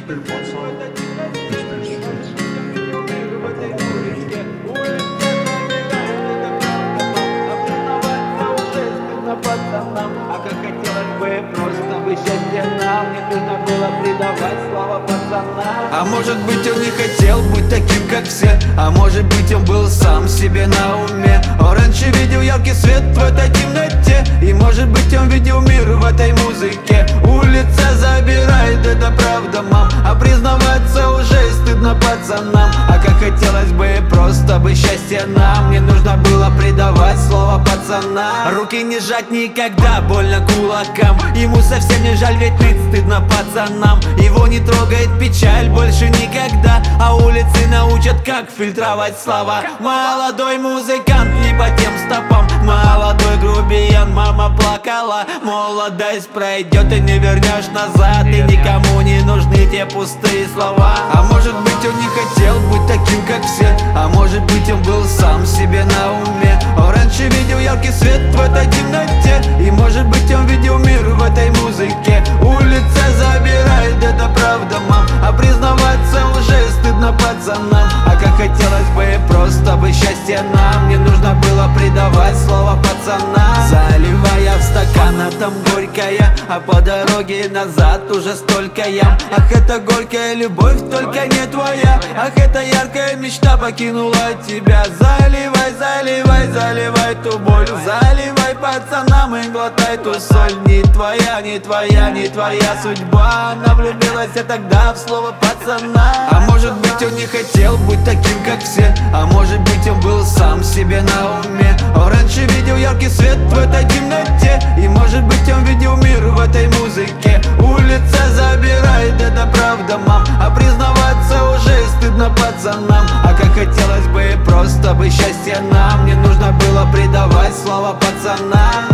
Теперь пацан, теперь сейчас. Пацанам, а как хотелось бы просто бы счастье нам, не нужно было предавать слова пацанам. А может быть он не хотел быть таким как все, а может быть он был сам себе на уме. Он раньше видел яркий свет в этой темноте, и может быть он видел мир в этой музыке. Улица забирает, это правда, мам, а признаваться уже стыдно пацанам. А как хотелось бы просто бы счастье нам, не нужно было предавать слово пацана. Руки не сжать никогда, больно кулакам, ему совсем не жаль, ведь ныть стыдно пацанам. Его не трогает печаль больше никогда, а улицы научат, как фильтровать слова. Молодой музыкант не по тем стопам, молодой грубиян, мама плакала. Молодость пройдет и не вернешь назад, и никому не нужны те пустые слова. А может быть он не хотел быть таким как все, а может быть он был сам себе на уме. Он раньше видел яркий свет в этой темноте, и может быть он видел мир в этой музыке. Улица забирает, это правда, мам, а признаваться уже стыдно пацанам. А как хотелось бы просто бы счастье нам, не нужно было предавать слово пацана. Заливая в стакан, а там горькая, а по дороге назад уже столько ям. Ах, это горькая любовь, только не твоя, ах, это яркая мечта покинула тебя. Заливай, заливай, заливай ту боль, заливай пацанам и глотай ту соль. Не твоя, не твоя, не твоя судьба, она влюбилась тогда в слово пацана. А может быть он не хотел быть таким как все, а может быть он был сам себе на уме. Он раньше видел яркий свет в этой темноте, и может быть он видел мир в этой музыке. Улица забирает, это правда, мам, а признаваться уже стыдно пацанам. А как хотелось бы просто бы счастье нам, не нужно было предавать слова пацанам.